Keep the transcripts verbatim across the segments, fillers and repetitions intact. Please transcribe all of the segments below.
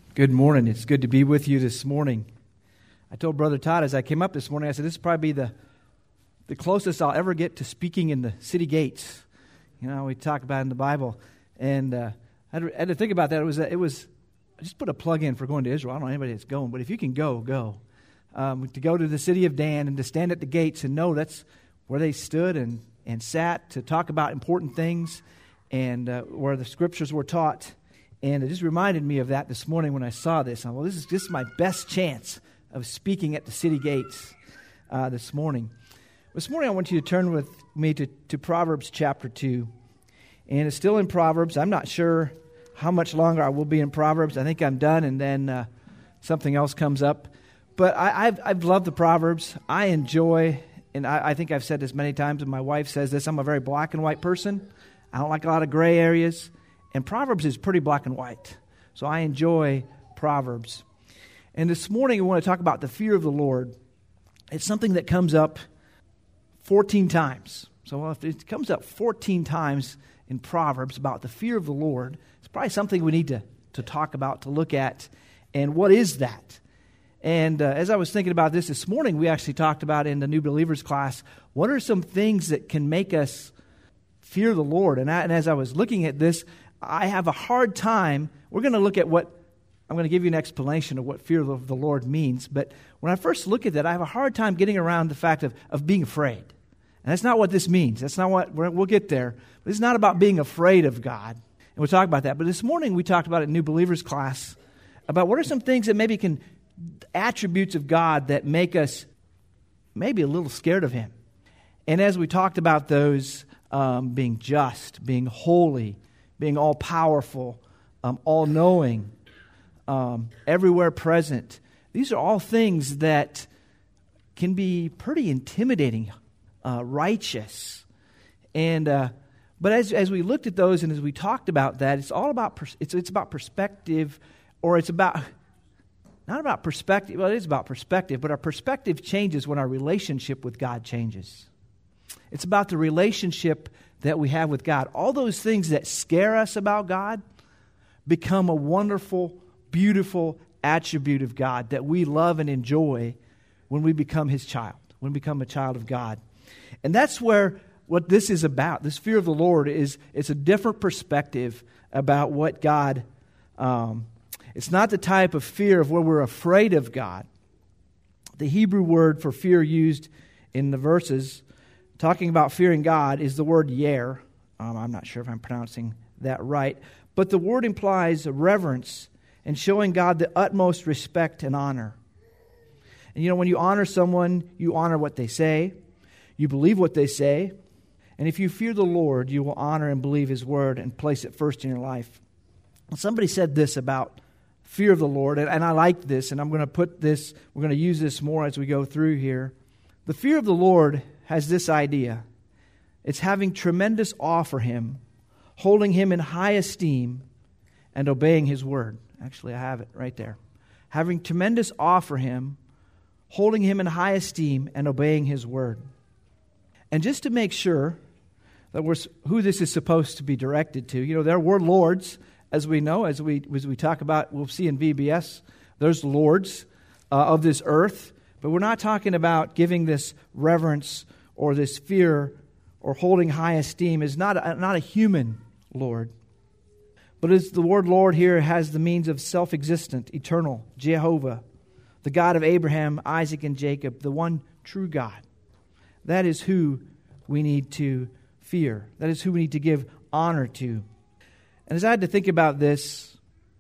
Good morning. It's good to be with you this morning. I told Brother Todd as I came up this morning, I said, this will probably be the, the closest I'll ever get to speaking in the city gates. You know, we talk about it in the Bible. And uh, I, had to, I had to think about that. It was, it was, I just put a plug in for going to Israel. I don't know anybody that's going, but if you can go, go. Um, to go to the city of Dan and to stand at the gates and know that's where they stood and, and sat to talk about important things and uh, where the scriptures were taught. And it just reminded me of that this morning when I saw this. I, well, this is just my best chance of speaking at the city gates uh, this morning. This morning I want you to turn with me to, to Proverbs chapter two. And it's still in Proverbs. I'm not sure how much longer I will be in Proverbs. I think I'm done and then uh, something else comes up. But I, I've, I've loved the Proverbs. I enjoy, and I, I think I've said this many times, and my wife says this, I'm a very black and white person. I don't like a lot of gray areas. And Proverbs is pretty black and white. So I enjoy Proverbs. And this morning we want to talk about the fear of the Lord. It's something that comes up fourteen times. So if it comes up fourteen times in Proverbs about the fear of the Lord, it's probably something we need to, to talk about, to look at. And what is that? And uh, as I was thinking about this this morning, we actually talked about in the New Believers class, what are some things that can make us fear the Lord? And, I, and as I was looking at this, I have a hard time. We're going to look at what, I'm going to give you an explanation of what fear of the Lord means. But when I first look at that, I have a hard time getting around the fact of, of being afraid. And that's not what this means. That's not what, we'll get there. But it's not about being afraid of God. And we'll talk about that. But this morning we talked about it in New Believers class about what are some things that maybe can, attributes of God that make us maybe a little scared of Him. And as we talked about those, um, being just, being holy, being all-powerful, um, all-knowing, um, everywhere present. These are all things that can be pretty intimidating, uh, righteous. And uh, but as as we looked at those and as we talked about that, it's all about pers- it's it's about perspective, or it's about not about perspective. Well, it is about perspective, but our perspective changes when our relationship with God changes. It's about the relationship that we have with God. All those things that scare us about God become a wonderful, beautiful attribute of God that we love and enjoy when we become His child, when we become a child of God. And that's where what this is about. This fear of the Lord is it's a different perspective about what God, um, it's not the type of fear of where we're afraid of God. The Hebrew word for fear used in the verses talking about fearing God is the word yer. Um, I'm not sure if I'm pronouncing that right. But the word implies reverence and showing God the utmost respect and honor. And you know, when you honor someone, you honor what they say. You believe what they say. And if you fear the Lord, you will honor and believe His word and place it first in your life. Somebody said this about fear of the Lord, and, and I like this, and I'm going to put this, we're going to use this more as we go through here. The fear of the Lord has this idea. It's having tremendous awe for Him, holding Him in high esteem, and obeying His word. Actually, I have it right there. Having tremendous awe for Him, holding Him in high esteem, and obeying His word. And just to make sure that we're who this is supposed to be directed to, you know, there were lords, as we know, as we as we talk about, we'll see in V B S, there's lords uh, of this earth, but we're not talking about giving this reverence or this fear or holding high esteem is not a, not a human Lord. But as the word Lord here has the means of self-existent, eternal, Jehovah, the God of Abraham, Isaac, and Jacob, the one true God. That is who we need to fear. That is who we need to give honor to. And as I had to think about this,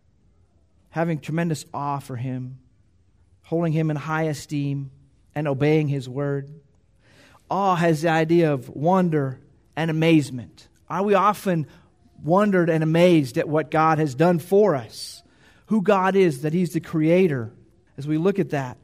having tremendous awe for Him, holding Him in high esteem, and obeying His word, awe has the idea of wonder and amazement. Are we often wondered and amazed at what God has done for us? Who God is, that He's the Creator. As we look at that,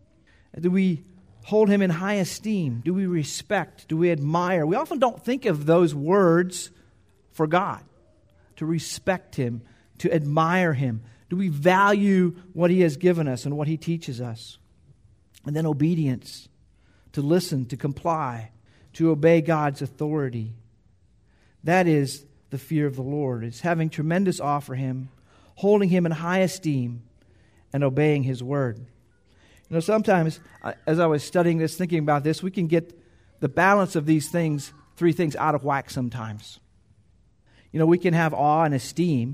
do we hold Him in high esteem? Do we respect? Do we admire? We often don't think of those words for God. To respect Him, to admire Him. Do we value what He has given us and what He teaches us? And then obedience. To listen, to comply, to obey God's authority. That is the fear of the Lord. It's having tremendous awe for Him, holding Him in high esteem, and obeying His word. You know, sometimes, as I was studying this, thinking about this, we can get the balance of these things, three things, out of whack sometimes. You know, we can have awe and esteem.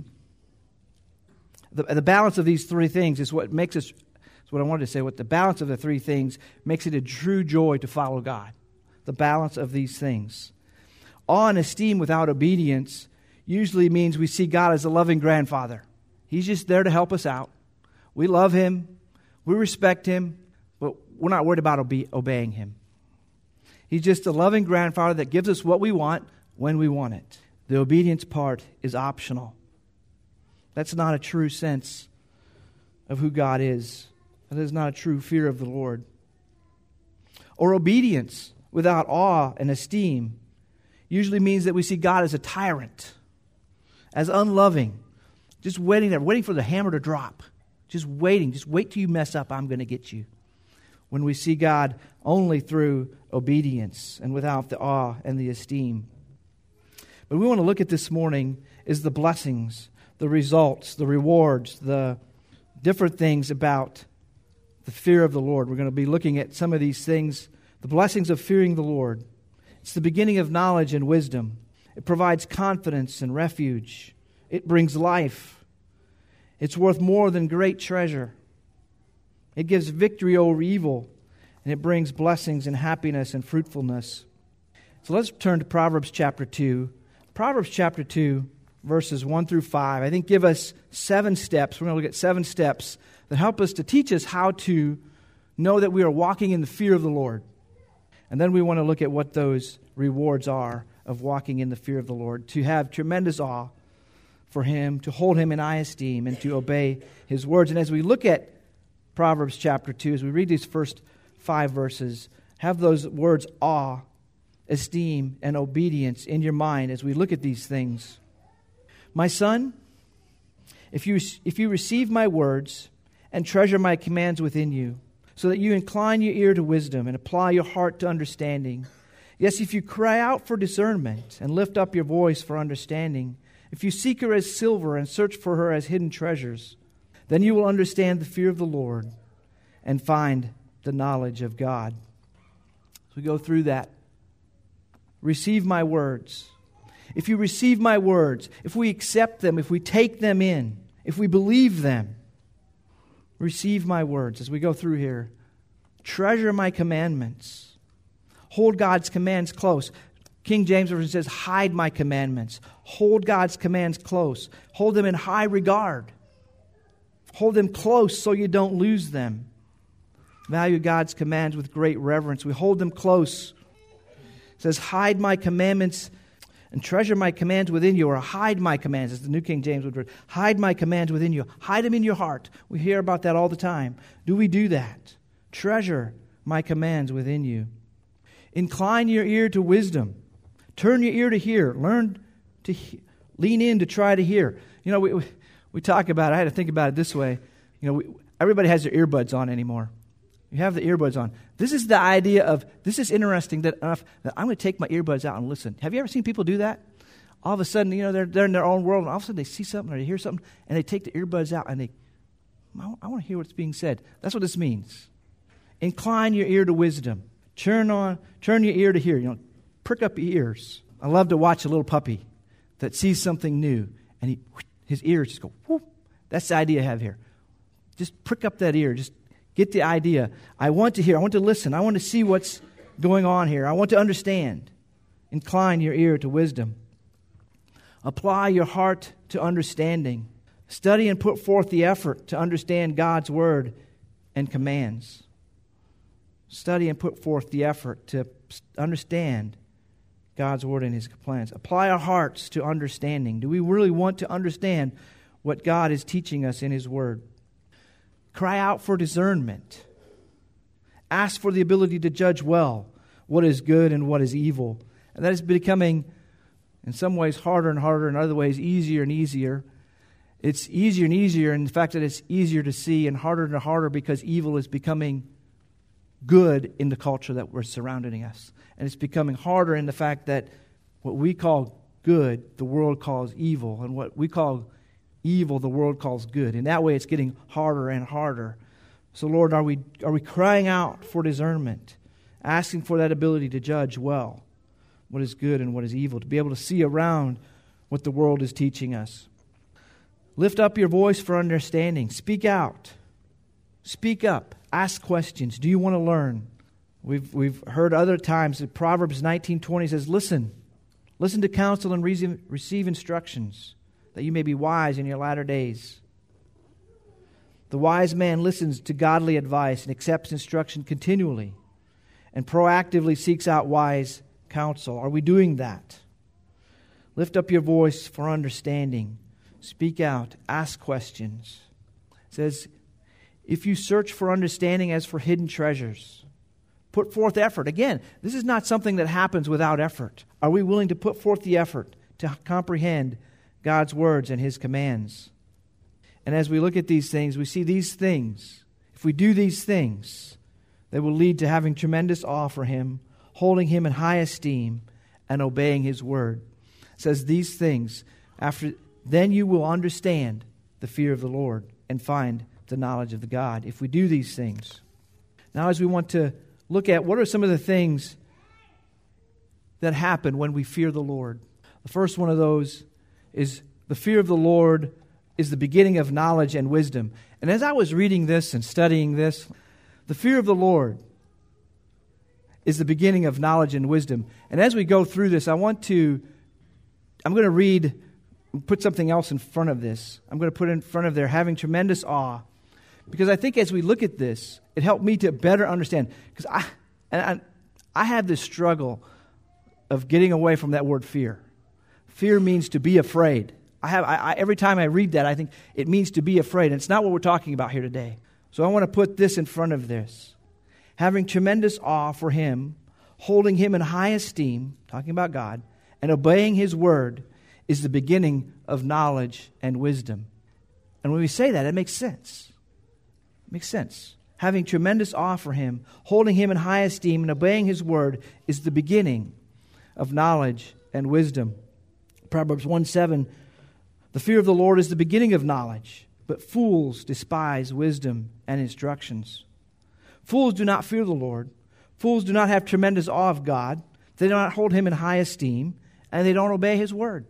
The, the balance of these three things is what makes us, is what I wanted to say, what the balance of the three things makes it a true joy to follow God. The balance of these things. Awe and esteem without obedience usually means we see God as a loving grandfather. He's just there to help us out. We love Him. We respect Him. But we're not worried about obe- obeying Him. He's just a loving grandfather that gives us what we want when we want it. The obedience part is optional. That's not a true sense of who God is. That is not a true fear of the Lord. Or obedience without awe and esteem usually means that we see God as a tyrant, as unloving, just waiting there, waiting for the hammer to drop. Just waiting. Just wait till you mess up. I'm going to get you. When we see God only through obedience and without the awe and the esteem. But we want to look at this morning is the blessings, the results, the rewards, the different things about the fear of the Lord. We're going to be looking at some of these things, the blessings of fearing the Lord. It's the beginning of knowledge and wisdom. It provides confidence and refuge. It brings life. It's worth more than great treasure. It gives victory over evil, and it brings blessings and happiness and fruitfulness. So let's turn to Proverbs chapter two. Proverbs chapter two, verses one through five, I think give us seven steps. We're going to look at seven steps that help us to teach us how to know that we are walking in the fear of the Lord. And then we want to look at what those rewards are of walking in the fear of the Lord, to have tremendous awe for Him, to hold Him in high esteem, and to obey His words. And as we look at Proverbs chapter two, as we read these first five verses, have those words awe, esteem, and obedience in your mind as we look at these things. My son, if you if you receive my words and treasure my commands within you, so that you incline your ear to wisdom and apply your heart to understanding. Yes, if you cry out for discernment and lift up your voice for understanding, if you seek her as silver and search for her as hidden treasures, then you will understand the fear of the Lord and find the knowledge of God. So we go through that. Receive my words. If you receive my words, if we accept them, if we take them in, if we believe them, receive my words as we go through here. Treasure my commandments. Hold God's commands close. King James Version says, hide my commandments. Hold God's commands close. Hold them in high regard. Hold them close so you don't lose them. Value God's commands with great reverence. We hold them close. It says, hide my commandments and treasure my commands within you, or hide my commands, as the New King James would write. Hide my commands within you. Hide them in your heart. We hear about that all the time. Do we do that? Treasure my commands within you. Incline your ear to wisdom. Turn your ear to hear. Learn to he- lean in to try to hear. You know, we, we we talk about it. I had to think about it this way. You know, we, everybody has their earbuds on anymore. You have the earbuds on. This is the idea of, this is interesting that enough that I'm going to take my earbuds out and listen. Have you ever seen people do that? All of a sudden, you know, they're, they're in their own world, and all of a sudden they see something or they hear something, and they take the earbuds out, and they, I, I want to hear what's being said. That's what this means. Incline your ear to wisdom. Turn on, turn your ear to hear. You know, prick up your ears. I love to watch a little puppy that sees something new, and he, his ears just go, whoop. That's the idea I have here. Just prick up that ear. Just get the idea. I want to hear. I want to listen. I want to see what's going on here. I want to understand. Incline your ear to wisdom. Apply your heart to understanding. Study and put forth the effort to understand God's word and commands. Study and put forth the effort to understand God's word and His plans. Apply our hearts to understanding. Do we really want to understand what God is teaching us in His word? Cry out for discernment. Ask for the ability to judge well what is good and what is evil. And that is becoming, in some ways, harder and harder, in other ways, easier and easier. It's easier and easier in the fact that it's easier to see, and harder and harder because evil is becoming good in the culture that we're surrounding us. And it's becoming harder in the fact that what we call good, the world calls evil. And what we call evil the world calls good. In that way, it's getting harder and harder. So, Lord, are we are we crying out for discernment, asking for that ability to judge well what is good and what is evil, to be able to see around what the world is teaching us. Lift up your voice for understanding. Speak out. Speak up. Ask questions. Do you want to learn? We've we've heard other times that Proverbs nineteen twenty says, listen. Listen to counsel and receive, receive instructions, that you may be wise in your latter days. The wise man listens to godly advice and accepts instruction continually and proactively seeks out wise counsel. Are we doing that? Lift up your voice for understanding. Speak out. Ask questions. It says, if you search for understanding as for hidden treasures, put forth effort. Again, this is not something that happens without effort. Are we willing to put forth the effort to comprehend God's words and His commands? And as we look at these things, we see these things. If we do these things, they will lead to having tremendous awe for Him, holding Him in high esteem, and obeying His word. It says these things, after then you will understand the fear of the Lord and find the knowledge of the God. If we do these things. Now, as we want to look at what are some of the things that happen when we fear the Lord. The first one of those is the fear of the Lord is the beginning of knowledge and wisdom. And as I was reading this and studying this, the fear of the Lord is the beginning of knowledge and wisdom. And as we go through this, I want to, I'm going to read, put something else in front of this. I'm going to put in front of there, having tremendous awe. Because I think as we look at this, it helped me to better understand. Because I, and I, I have this struggle of getting away from that word fear. Fear means to be afraid. I have I, I, every time I read that, I think it means to be afraid. And it's not what we're talking about here today. So I want to put this in front of this. Having tremendous awe for Him, holding Him in high esteem, talking about God, and obeying His word is the beginning of knowledge and wisdom. And when we say that, it makes sense. It makes sense. Having tremendous awe for Him, holding Him in high esteem, and obeying His word is the beginning of knowledge and wisdom. Proverbs one seven, the fear of the Lord is the beginning of knowledge, but fools despise wisdom and instructions. Fools do not fear the Lord. Fools do not have tremendous awe of God. They do not hold Him in high esteem, and they don't obey His word.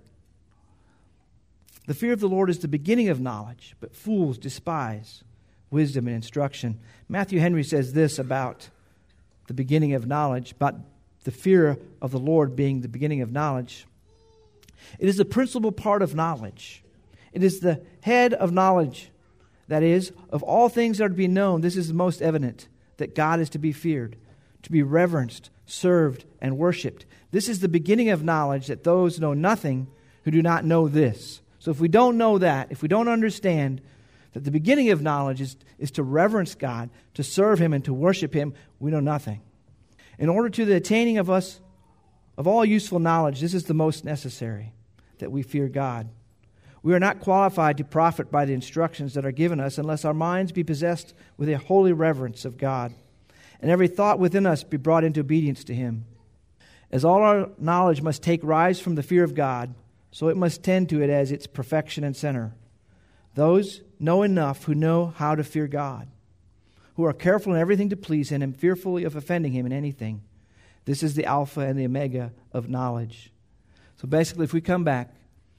The fear of the Lord is the beginning of knowledge, but fools despise wisdom and instruction. Matthew Henry says this about the beginning of knowledge, about the fear of the Lord being the beginning of knowledge. It is the principal part of knowledge. It is the head of knowledge. That is, of all things that are to be known, this is the most evident, that God is to be feared, to be reverenced, served, and worshipped. This is the beginning of knowledge, that those know nothing who do not know this. So if we don't know that, if we don't understand that the beginning of knowledge is, is to reverence God, to serve Him, and to worship Him, we know nothing. In order to the attaining of us of all useful knowledge, this is the most necessary, that we fear God. We are not qualified to profit by the instructions that are given us unless our minds be possessed with a holy reverence of God, and every thought within us be brought into obedience to Him. As all our knowledge must take rise from the fear of God, so it must tend to it as its perfection and center. Those know enough who know how to fear God, who are careful in everything to please Him and fearfully of offending Him in anything. This is the Alpha and the Omega of knowledge. So basically, if we come back,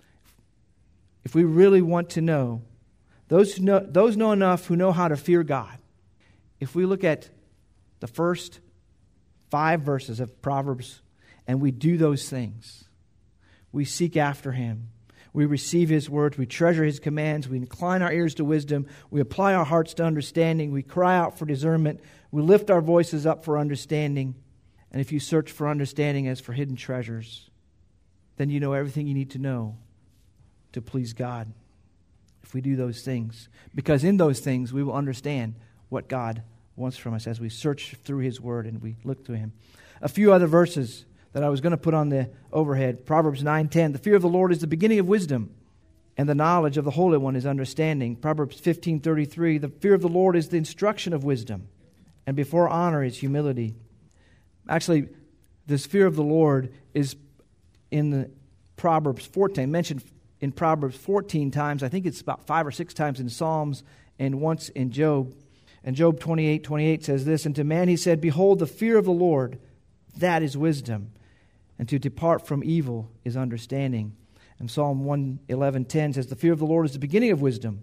if we really want to know, those who know, those know enough who know how to fear God. If we look at the first five verses of Proverbs and we do those things, we seek after Him, we receive His words, we treasure His commands, we incline our ears to wisdom, we apply our hearts to understanding, we cry out for discernment, we lift our voices up for understanding. And if you search for understanding as for hidden treasures, then you know everything you need to know to please God. If we do those things. Because in those things we will understand what God wants from us as we search through His word and we look to Him. A few other verses that I was going to put on the overhead. Proverbs nine ten, the fear of the Lord is the beginning of wisdom, and the knowledge of the Holy One is understanding. Proverbs fifteen thirty-three, the fear of the Lord is the instruction of wisdom, and before honor is humility. Actually, this fear of the Lord is in the Proverbs fourteen, mentioned in Proverbs fourteen times. I think it's about five or six times in Psalms and once in Job. And Job twenty-eight twenty-eight says this, "And to man he said, Behold, the fear of the Lord, that is wisdom. And to depart from evil is understanding." And Psalm one eleven ten says, "The fear of the Lord is the beginning of wisdom.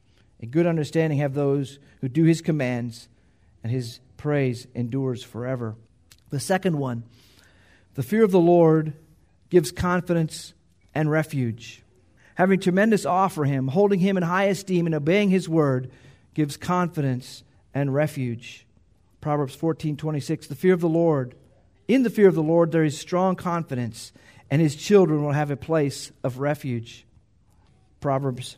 A good understanding have those who do his commands, and his praise endures forever." The second one, the fear of the Lord gives confidence and refuge. Having tremendous awe for him, holding him in high esteem, and obeying his word gives confidence and refuge. Proverbs fourteen twenty-six, "The fear of the Lord, in the fear of the Lord there is strong confidence, and his children will have a place of refuge." Proverbs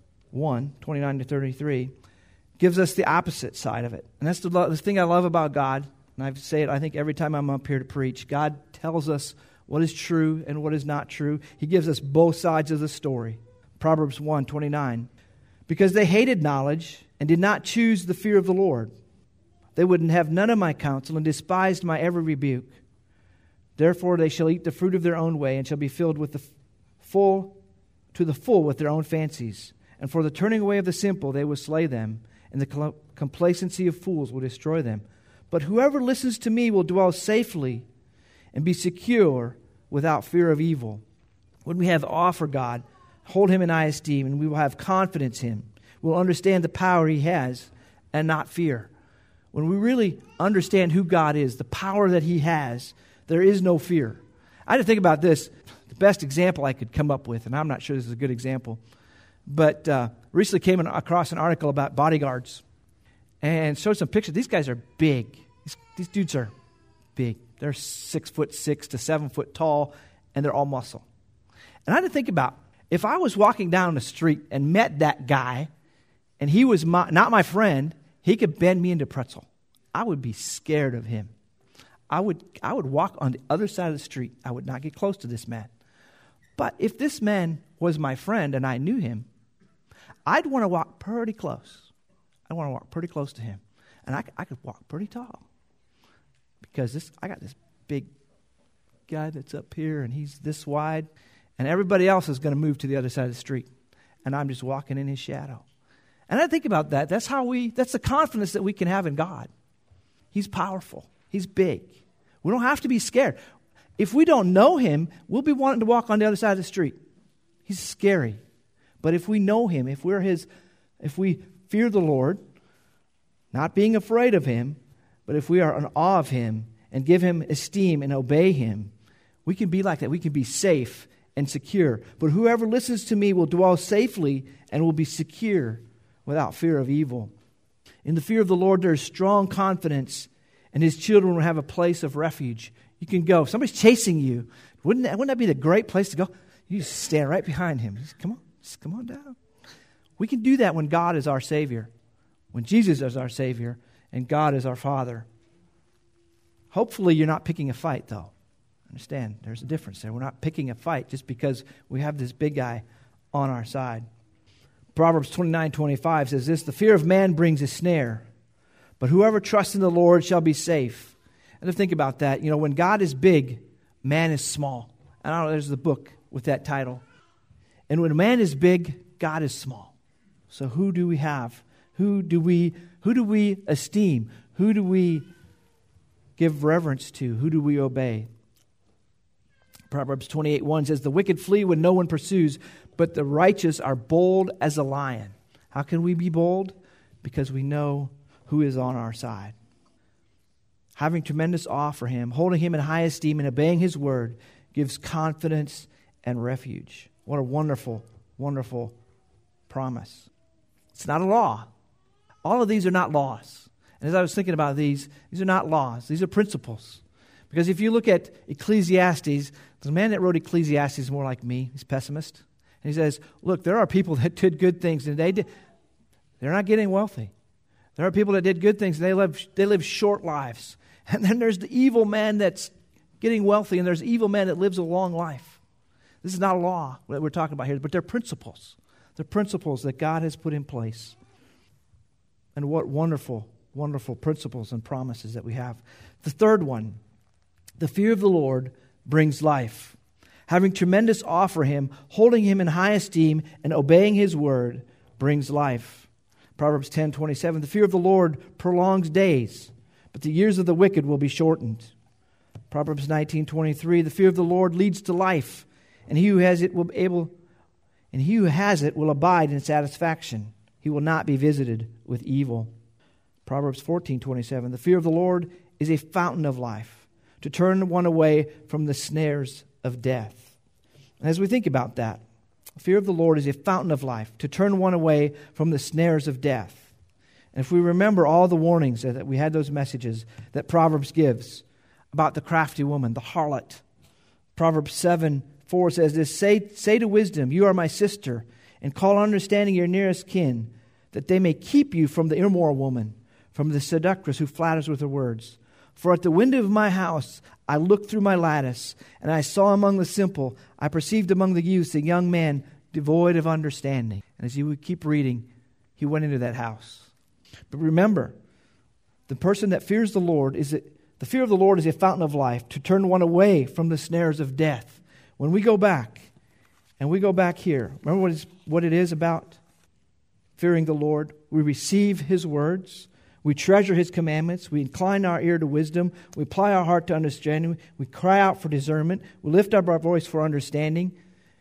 one twenty-nine to thirty-three gives us the opposite side of it. And that's the, the thing I love about God. And I say it, I think, every time I'm up here to preach. God tells us what is true and what is not true. He gives us both sides of the story. Proverbs one twenty-nine, "Because they hated knowledge and did not choose the fear of the Lord, they would have none of my counsel and despised my every rebuke. Therefore they shall eat the fruit of their own way and shall be filled with the full to the full with their own fancies. And for the turning away of the simple they will slay them, and the complacency of fools will destroy them. But whoever listens to me will dwell safely and be secure without fear of evil." When we have awe for God, hold him in high esteem, and we will have confidence in him. We'll understand the power he has and not fear. When we really understand who God is, the power that he has, there is no fear. I had to think about this. The best example I could come up with, and I'm not sure this is a good example, but uh, recently came across an article about bodyguards and showed some pictures. These guys are big. These, these dudes are big. They're six foot six to seven foot tall, and they're all muscle. And I had to think about, if I was walking down the street and met that guy, and he was my, not my friend, he could bend me into pretzel. I would be scared of him. I would I would walk on the other side of the street. I would not get close to this man. But if this man was my friend and I knew him, I'd want to walk pretty close. I'd want to walk pretty close to him. And I, I could walk pretty tall. Because this I got this big guy that's up here, and he's this wide. And everybody else is going to move to the other side of the street. And I'm just walking in his shadow. And I think about that. That's how we, that's the confidence that we can have in God. He's powerful. He's big. We don't have to be scared. If we don't know him, we'll be wanting to walk on the other side of the street. He's scary. But if we know him, if we're his, if we fear the Lord, not being afraid of him, but if we are in awe of him and give him esteem and obey him, we can be like that. We can be safe and secure. But whoever listens to me will dwell safely and will be secure without fear of evil. In the fear of the Lord there is strong confidence, and his children will have a place of refuge. You can go. If somebody's chasing you, wouldn't that, wouldn't that be the great place to go? You just stand right behind him. Just, come on, just come on down. We can do that when God is our Savior, when Jesus is our Savior, and God is our Father. Hopefully you're not picking a fight, though. Understand, there's a difference there. We're not picking a fight just because we have this big guy on our side. Proverbs twenty-nine twenty-five says this, "The fear of man brings a snare, but whoever trusts in the Lord shall be safe." And to think about that, you know, when God is big, man is small. I don't know, there's the book with that title. And when man is big, God is small. So who do we have? Who do we who do we esteem? Who do we give reverence to? Who do we obey? Proverbs twenty-eight one says, "The wicked flee when no one pursues, but the righteous are bold as a lion." How can we be bold? Because we know who is on our side. Having tremendous awe for him, holding him in high esteem, and obeying his word gives confidence and refuge. What a wonderful, wonderful promise. It's not a law. All of these are not laws. And as I was thinking about these, these are not laws. These are principles. Because if you look at Ecclesiastes, the man that wrote Ecclesiastes is more like me. He's a pessimist. And he says, look, there are people that did good things and they did, they're not getting wealthy. There are people that did good things and they live, they live short lives. And then there's the evil man that's getting wealthy, and there's the evil man that lives a long life. This is not a law that we're talking about here, but they're principles. They're principles that God has put in place. And what wonderful, wonderful principles and promises that we have. The third one, the fear of the Lord brings life. Having tremendous awe for him, holding him in high esteem, and obeying his word brings life. Proverbs ten twenty-seven, the fear of the Lord prolongs days, but the years of the wicked will be shortened. Proverbs nineteen twenty-three, the fear of the Lord leads to life, and he who has it will be able, and he who has it will abide in satisfaction. He will not be visited with evil. Proverbs fourteen twenty-seven, the fear of the Lord is a fountain of life, to turn one away from the snares of death. And as we think about that, the fear of the Lord is a fountain of life, to turn one away from the snares of death. And if we remember all the warnings that we had, those messages that Proverbs gives about the crafty woman, the harlot. Proverbs seven four says this, say, say to wisdom, you are my sister, and call understanding your nearest kin, that they may keep you from the immoral woman, from the seductress who flatters with her words. For at the window of my house I looked through my lattice, and I saw among the simple, I perceived among the youths a young man devoid of understanding. And as you would keep reading, he went into that house. But remember, the person that fears the Lord is a, the fear of the Lord is a fountain of life, to turn one away from the snares of death. When we go back, and we go back here, remember what, is, what it is about fearing the Lord? We receive his words. We treasure his commandments. We incline our ear to wisdom. We apply our heart to understanding. We cry out for discernment. We lift up our voice for understanding.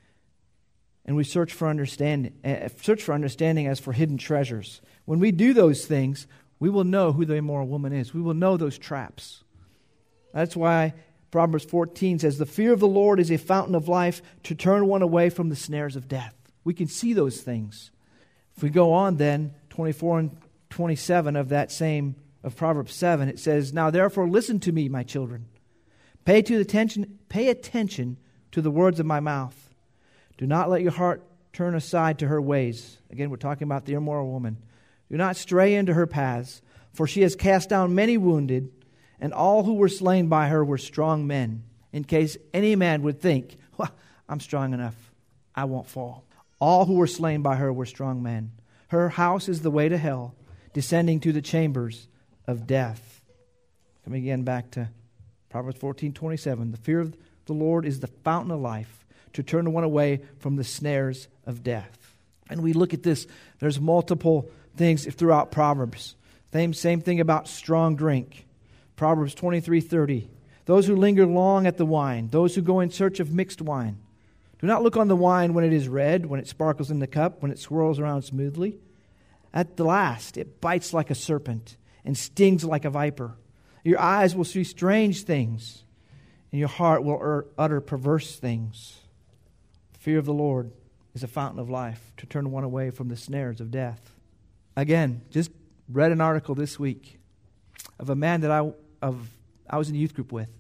And we search for understanding, uh, search for understanding as for hidden treasures. When we do those things, we will know who the immoral woman is. We will know those traps. That's why Proverbs fourteen says, the fear of the Lord is a fountain of life, to turn one away from the snares of death. We can see those things. If we go on then, twenty-four and twenty-seven of that same, of Proverbs seven, it says, now therefore listen to me, my children. Pay to attention, pay attention to the words of my mouth. Do not let your heart turn aside to her ways. Again, we're talking about the immoral woman. Do not stray into her paths, for she has cast down many wounded, and all who were slain by her were strong men. In case any man would think, well, I'm strong enough, I won't fall. All who were slain by her were strong men. Her house is the way to hell, descending to the chambers of death. Coming again back to Proverbs fourteen twenty-seven. The fear of the Lord is the fountain of life, to turn one away from the snares of death. And we look at this, there's multiple things throughout Proverbs. Same, same thing about strong drink. Proverbs twenty-three thirty. Those who linger long at the wine, those who go in search of mixed wine. Do not look on the wine when it is red, when it sparkles in the cup, when it swirls around smoothly. At the last, it bites like a serpent and stings like a viper. Your eyes will see strange things, and your heart will utter perverse things. The fear of the Lord is a fountain of life, to turn one away from the snares of death. Again, just read an article this week of a man that I of I was in a youth group with.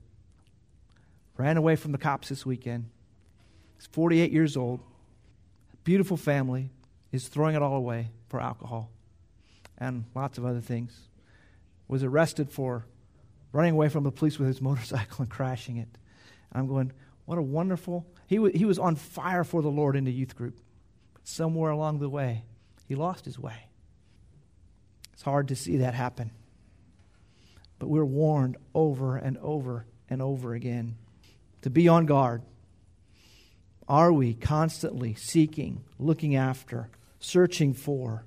Ran away from the cops this weekend. He's forty-eight years old. Beautiful family. Is throwing it all away for alcohol and lots of other things. Was arrested for running away from the police with his motorcycle and crashing it. I'm going, what a wonderful... He, w- he was on fire for the Lord in the youth group. But somewhere along the way, he lost his way. It's hard to see that happen. But we're warned over and over and over again to be on guard. Are we constantly seeking, looking after, searching for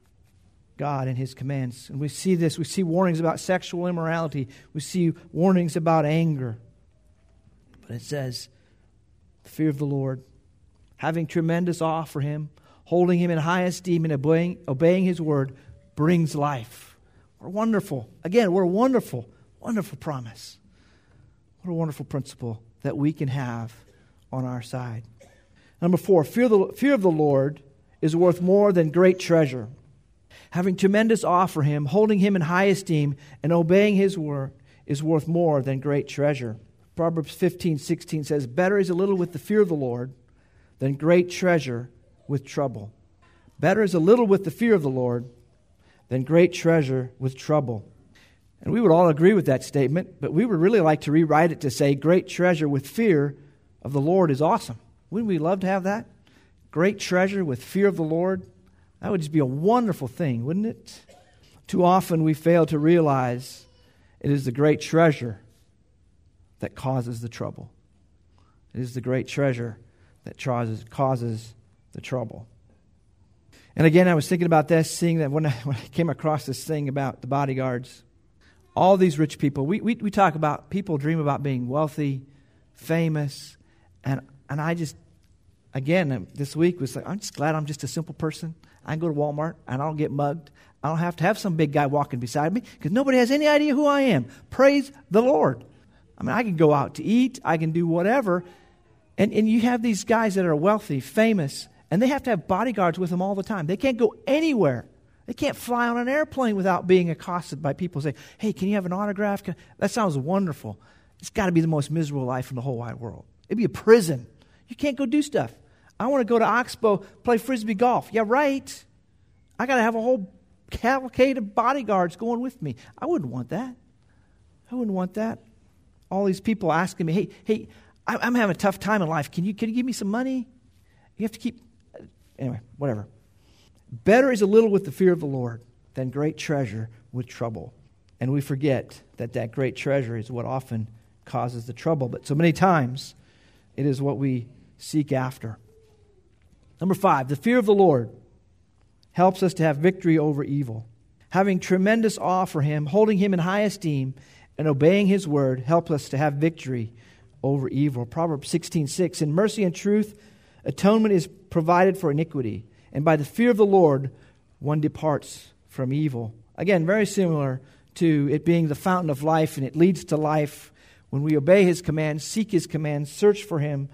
God and his commands? And we see this. We see warnings about sexual immorality. We see warnings about anger. But it says, the fear of the Lord, having tremendous awe for him, holding him in high esteem and obeying, obeying his word, brings life. We're wonderful. Again, we're a wonderful, wonderful promise. What a wonderful principle that we can have on our side. Number four, fear, the, fear of the Lord is worth more than great treasure. Having tremendous awe for him, holding him in high esteem, and obeying his word is worth more than great treasure. Proverbs fifteen sixteen says, better is a little with the fear of the Lord than great treasure with trouble. Better is a little with the fear of the Lord than great treasure with trouble. And we would all agree with that statement, but we would really like to rewrite it to say great treasure with fear of the Lord is awesome. Wouldn't we love to have that? Great treasure with fear of the Lord. That would just be a wonderful thing, wouldn't it? Too often we fail to realize it is the great treasure that causes the trouble. It is the great treasure that causes, causes the trouble. And again, I was thinking about this, seeing that when I, when I came across this thing about the bodyguards, all these rich people, we, we, we talk about, people dream about being wealthy, famous, and and I just, again, this week was like, I'm just glad I'm just a simple person. I can go to Walmart and I don't get mugged. I don't have to have some big guy walking beside me because nobody has any idea who I am. Praise the Lord. I mean, I can go out to eat. I can do whatever. And, and you have these guys that are wealthy, famous, and they have to have bodyguards with them all the time. They can't go anywhere. They can't fly on an airplane without being accosted by people saying, hey, can you have an autograph? Can... That sounds wonderful. It's got to be the most miserable life in the whole wide world. It'd be a prison. You can't go do stuff. I want to go to Oxbow, play Frisbee golf. Yeah, right. I got to have a whole cavalcade of bodyguards going with me. I wouldn't want that. I wouldn't want that. All these people asking me, hey, hey, I'm having a tough time in life. Can you, can you give me some money? You have to keep... Anyway, whatever. Better is a little with the fear of the Lord than great treasure with trouble. And we forget that that great treasure is what often causes the trouble. But so many times, it is what we seek after. Number five, the fear of the Lord helps us to have victory over evil. Having tremendous awe for Him, holding Him in high esteem, and obeying His word helps us to have victory over evil. Proverbs sixteen six, in mercy and truth, atonement is provided for iniquity, and by the fear of the Lord, one departs from evil. Again, very similar to it being the fountain of life, and it leads to life. When we obey His commands, seek His commands, search for Him,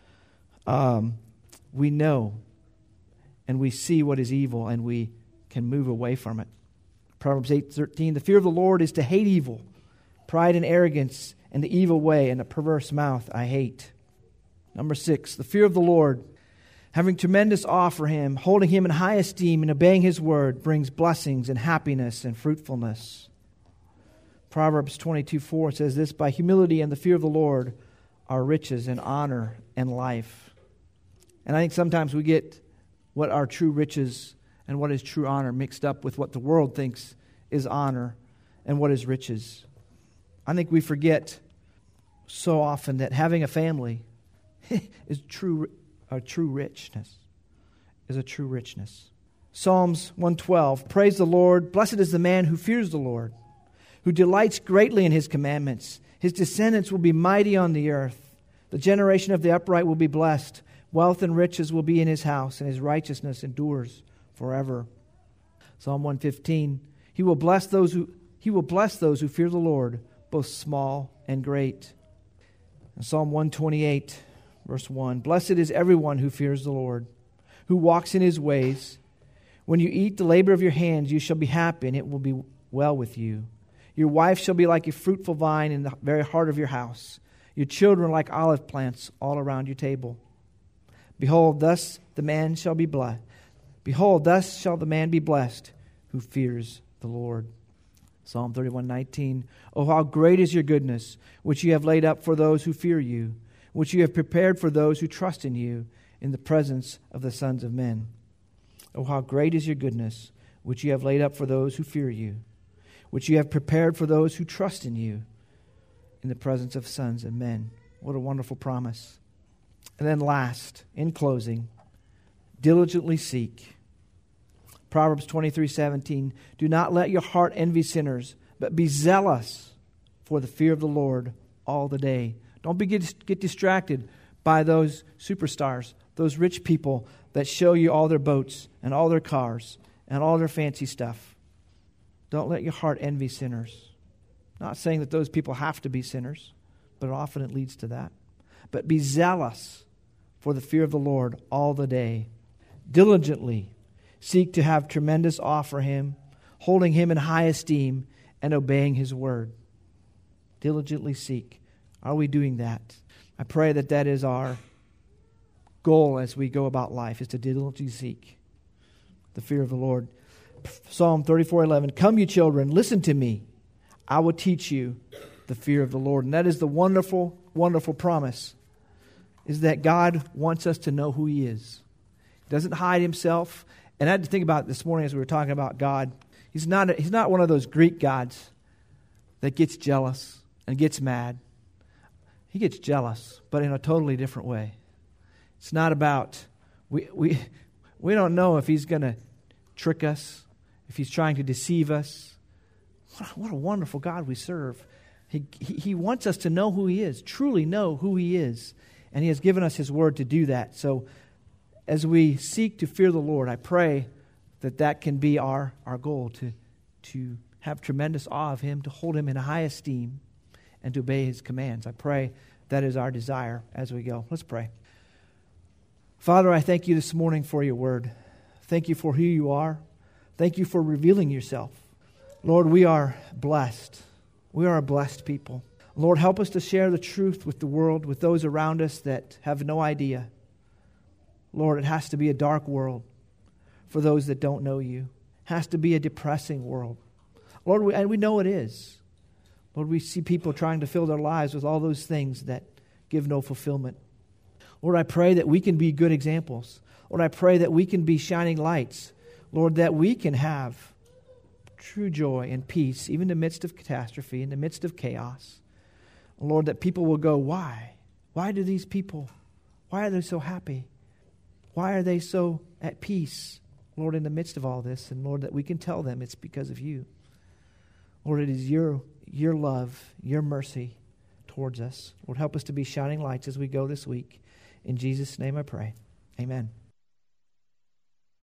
um, we know and we see what is evil, and we can move away from it. Proverbs eight thirteen, the fear of the Lord is to hate evil, pride and arrogance, and the evil way, and a perverse mouth I hate. Number six, the fear of the Lord, having tremendous awe for Him, holding Him in high esteem, and obeying His word, brings blessings and happiness and fruitfulness. Proverbs twenty-two four says this, by humility and the fear of the Lord are riches and honor and life. And I think sometimes we get what are true riches and what is true honor mixed up with what the world thinks is honor and what is riches. I think we forget so often that having a family is true, a true richness, is a true richness. Psalms one twelve, praise the Lord, blessed is the man who fears the Lord, who delights greatly in His commandments. His descendants will be mighty on the earth. The generation of the upright will be blessed. Wealth and riches will be in his house, and His righteousness endures forever. Psalm one fifteen, He will bless those who He will bless those who fear the Lord, both small and great. And Psalm one twenty-eight, verse one, blessed is everyone who fears the Lord, who walks in His ways. When you eat the labor of your hands, you shall be happy, and it will be well with you. Your wife shall be like a fruitful vine in the very heart of your house, your children like olive plants all around your table. Behold, thus the man shall be blessed. Behold, thus shall the man be blessed who fears the Lord. Psalm thirty-one nineteen, oh, how great is your goodness, which you have laid up for those who fear you, which you have prepared for those who trust in you in the presence of the sons of men. Oh, how great is your goodness, which you have laid up for those who fear you, which you have prepared for those who trust in you in the presence of sons of men. What a wonderful promise. And then last, in closing, diligently seek. Proverbs twenty-three seventeen, do not let your heart envy sinners, but be zealous for the fear of the Lord all the day. Don't be, get, get distracted by those superstars, those rich people that show you all their boats and all their cars and all their fancy stuff. Don't let your heart envy sinners. Not saying that those people have to be sinners, but often it leads to that. But be zealous for the fear of the Lord all the day. Diligently seek to have tremendous awe for Him, holding Him in high esteem, and obeying His word. Diligently seek. Are we doing that? I pray that that is our goal as we go about life, is to diligently seek the fear of the Lord. Psalm thirty-four eleven, come you children, listen to me. I will teach you the fear of the Lord. And that is the wonderful, wonderful promise, is that God wants us to know who He is. He doesn't hide Himself. And I had to think about it this morning as we were talking about God. He's not, a, he's not one of those Greek gods that gets jealous and gets mad. he gets jealous, but in a totally different way. It's not about, we we we don't know if he's going to trick us, if he's trying to deceive us. What a, what a wonderful God we serve. He, he he wants us to know who he is, truly know who he is. And he has given us his word to do that. So as we seek to fear the Lord, I pray that that can be our, our goal, to, to have tremendous awe of him, to hold him in high esteem, and to obey his commands. I pray that is our desire as we go. Let's pray. Father, I thank you this morning for your word. Thank you for who you are. Thank you for revealing yourself. Lord, we are blessed. We are a blessed people. Lord, help us to share the truth with the world, with those around us that have no idea. Lord, it has to be a dark world for those that don't know you. It has to be a depressing world. Lord, we, and we know it is. Lord, we see people trying to fill their lives with all those things that give no fulfillment. Lord, I pray that we can be good examples. Lord, I pray that we can be shining lights. Lord, that we can have true joy and peace, even in the midst of catastrophe, in the midst of chaos. Lord, that people will go, why? Why do these people, why are they so happy? Why are they so at peace, Lord, in the midst of all this? And Lord, that we can tell them it's because of you. Lord, it is your, your love, your mercy towards us. Lord, help us to be shining lights as we go this week. In Jesus' name I pray. Amen.